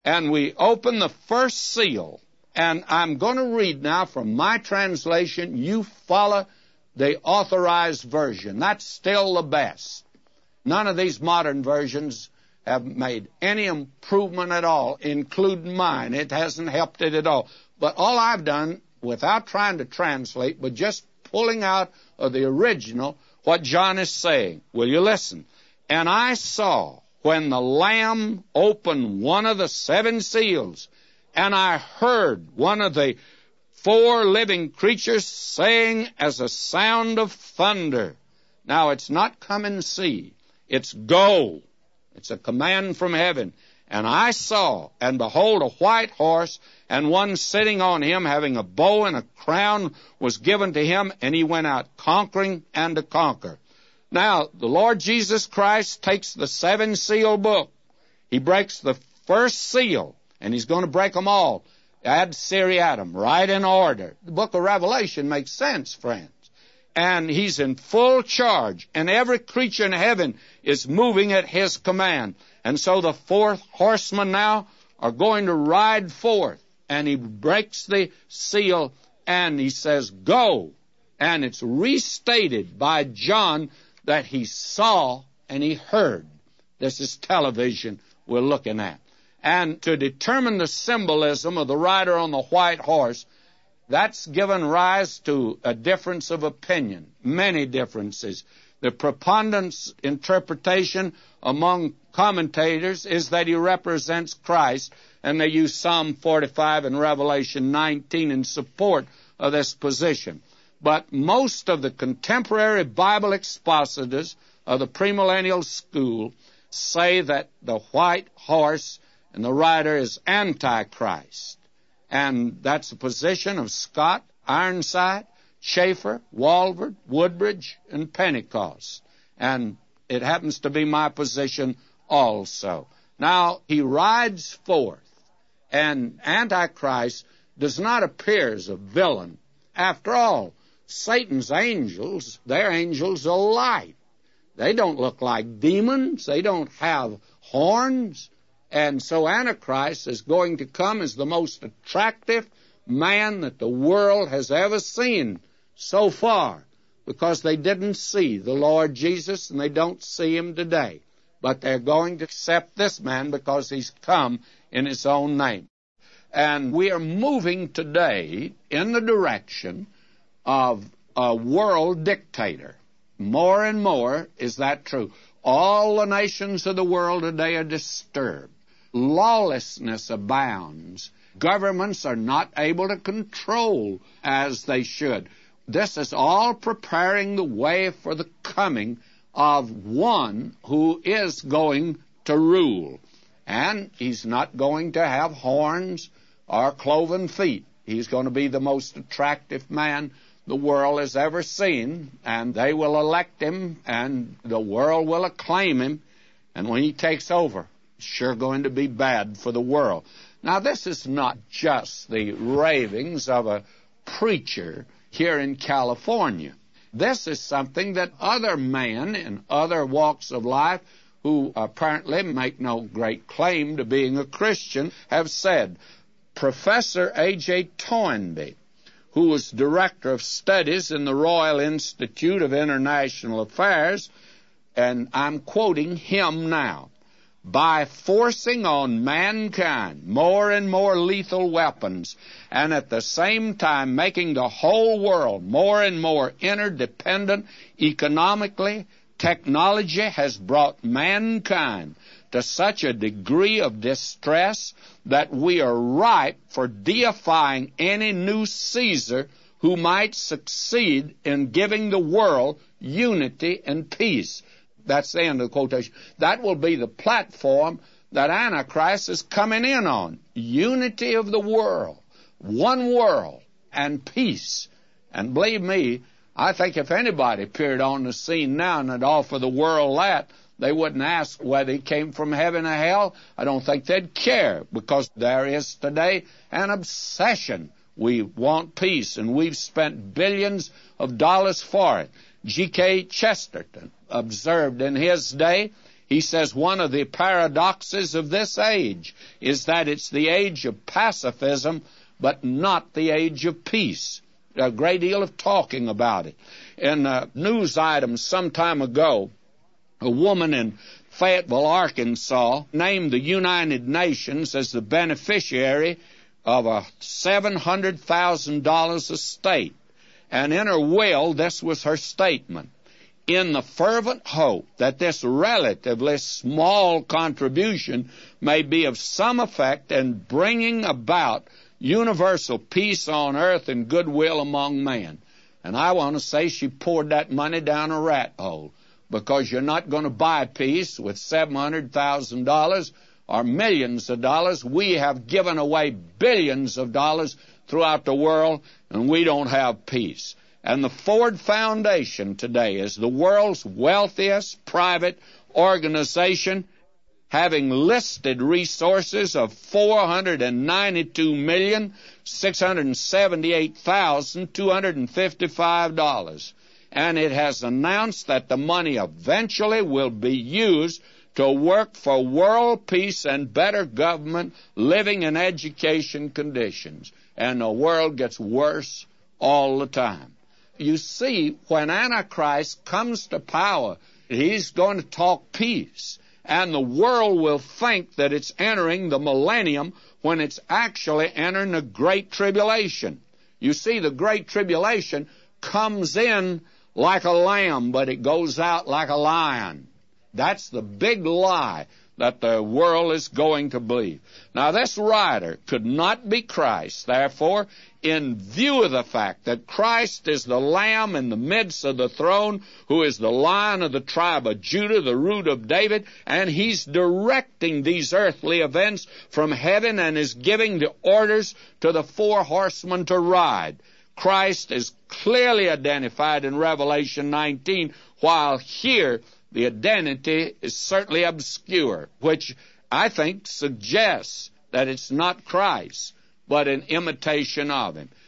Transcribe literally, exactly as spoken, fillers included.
and we open the first seal. And I'm going to read now from my translation. You follow the Authorized Version. That's still the best. None of these modern versions have made any improvement at all, including mine. It hasn't helped it at all. But all I've done, without trying to translate, but just pulling out of the original what John is saying. Will you listen? And I saw when the Lamb opened one of the seven seals, and I heard one of the four living creatures saying as a sound of thunder. Now, it's not come and see. It's go. It's a command from heaven. And I saw, and behold, a white horse, and one sitting on him, having a bow and a crown was given to him, and he went out conquering and to conquer. Now, the Lord Jesus Christ takes the seven-seal book. He breaks the first seal, and he's going to break them all. Ad seriatim, right in order. The book of Revelation makes sense, friends. And he's in full charge, and every creature in heaven is moving at his command. And so the fourth horsemen now are going to ride forth, and he breaks the seal, and he says, go. And it's restated by John that he saw and he heard. This is television we're looking at. And to determine the symbolism of the rider on the white horse, that's given rise to a difference of opinion, many differences. The preponderant interpretation among commentators is that he represents Christ, and they use Psalm forty-five and Revelation nineteen in support of this position. But most of the contemporary Bible expositors of the premillennial school say that the white horse and the rider is Antichrist. And that's the position of Scott, Ironside, Schaeffer, Walvoord, Woodbridge, and Pentecost. And it happens to be my position also. Now, he rides forth, and Antichrist does not appear as a villain. After all, Satan's angels, they're angels of light. They don't look like demons. They don't have horns. And so Antichrist is going to come as the most attractive man that the world has ever seen so far, because they didn't see the Lord Jesus, and they don't see him today. But they're going to accept this man because he's come in his own name. And we are moving today in the direction of a world dictator. More and more is that true. All the nations of the world today are disturbed. Lawlessness abounds. Governments are not able to control as they should. This is all preparing the way for the coming of one who is going to rule. And he's not going to have horns or cloven feet. He's going to be the most attractive man the world has ever seen, and they will elect him, and the world will acclaim him. And when he takes over, it's sure going to be bad for the world. Now, this is not just the ravings of a preacher here in California. This is something that other men in other walks of life, who apparently make no great claim to being a Christian, have said. Professor A J Toynbee, who was director of studies in the Royal Institute of International Affairs, and I'm quoting him now, by forcing on mankind more and more lethal weapons, and at the same time making the whole world more and more interdependent economically, technology has brought mankind to such a degree of distress that we are ripe for deifying any new Caesar who might succeed in giving the world unity and peace. That's the end of the quotation. That will be the platform that Antichrist is coming in on. Unity of the world, one world, and peace. And believe me, I think if anybody appeared on the scene now and had offered the world that, they wouldn't ask whether he came from heaven or hell. I don't think they'd care, because there is today an obsession. We want peace, and we've spent billions of dollars for it. G K Chesterton observed in his day, He says one of the paradoxes of this age is that it's the age of pacifism, but not the age of peace. A great deal of talking about it. In a news item some time ago, a woman in Fayetteville, Arkansas, named the United Nations as the beneficiary of a seven hundred thousand dollars estate. And in her will, this was her statement: in the fervent hope that this relatively small contribution may be of some effect in bringing about universal peace on earth and goodwill among men. And I want to say she poured that money down a rat hole, because you're not going to buy peace with seven hundred thousand dollars or millions of dollars. We have given away billions of dollars throughout the world, and we don't have peace. And the Ford Foundation today is the world's wealthiest private organization, having listed resources of four hundred ninety-two million, six hundred seventy-eight thousand, two hundred fifty-five dollars. And it has announced that the money eventually will be used to work for world peace and better government, living and education conditions. And the world gets worse all the time. You see, when Antichrist comes to power, he's going to talk peace. And the world will think that it's entering the millennium when it's actually entering the Great Tribulation. You see, the Great Tribulation comes in like a lamb, but it goes out like a lion. That's the big lie that the world is going to believe. Now, this writer could not be Christ. Therefore, in view of the fact that Christ is the Lamb in the midst of the throne, who is the Lion of the tribe of Judah, the root of David, and he's directing these earthly events from heaven and is giving the orders to the four horsemen to ride. Christ is clearly identified in Revelation nineteen, while here the identity is certainly obscure, which I think suggests that it's not Christ, but an imitation of him.